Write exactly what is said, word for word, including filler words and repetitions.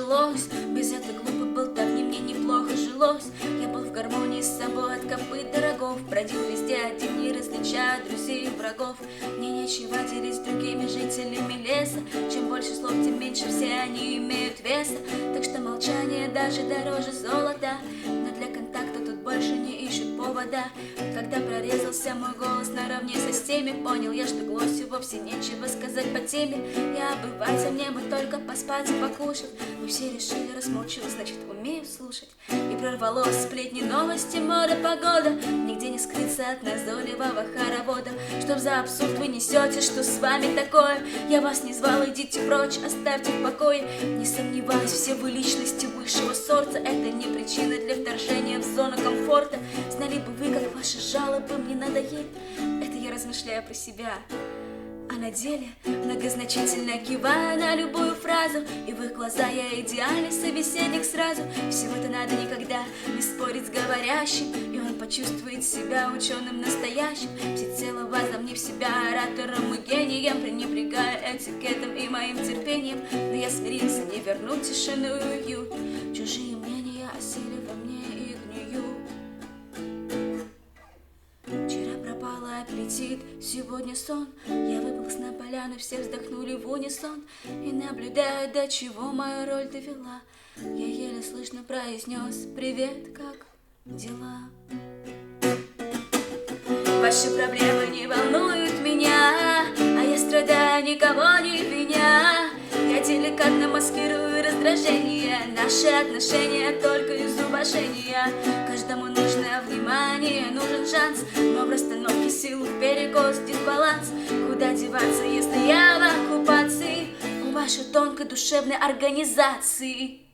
жилось. Без этой глупой болтовни мне неплохо жилось. Я был в гармонии с собой от копыт до рогов. Бродил везде один, не различая друзей и врагов. Мне нечего делить с другими жителями леса. Чем больше слов, тем меньше все они имеют веса. Так что молчание даже дороже золота. Но для контакта тут больше не ищут повода. Когда прорезался мой голос наравне со всеми, понял я, что Глосю вовсе нечего сказать по теме. Я обыватель, мне бы только поспать и покушать. Мы все решили размолчивать, значит умею слушать. И прорвалось сплетни, новости, мода, погода. Нигде не скрыться от назойливого хоровода. Что за абсурд вы несете, что с вами такое? Я вас не звал, идите прочь, оставьте в покое. Не сомневаюсь, все вы личности высшего сорта. Это не причина для вторжения в зону комфорта. Знали бы вы, как ваши жалобы мне надоели. Это я размышляю про себя. А на деле многозначительно киваю на любую фразу, и в их глаза я идеальный собеседник сразу. Всего-то надо никогда не спорить с говорящим, и он почувствует себя ученым настоящим. Всецело возомнив себя оратором и гением, пренебрегая этикетом и моим терпением. Но я смирился не вернуть тишину и уют. Чужие мнения осели во мне и гниют. Аппетит, сегодня сон. Я выполз на поляну, все вздохнули в унисон. И наблюдая, до чего мою роль довела, я еле слышно произнес: привет, как дела? Ваши проблемы не волнуют меня, а я страдаю, никого не виня. Я деликатно маскирую раздражение. Наши отношения только из уважения. Каждому нужно внимание, нужен шанс, но в расстановке сил перекос, дисбаланс. Куда деваться, если я в оккупации у вашей тонкой душевной организации?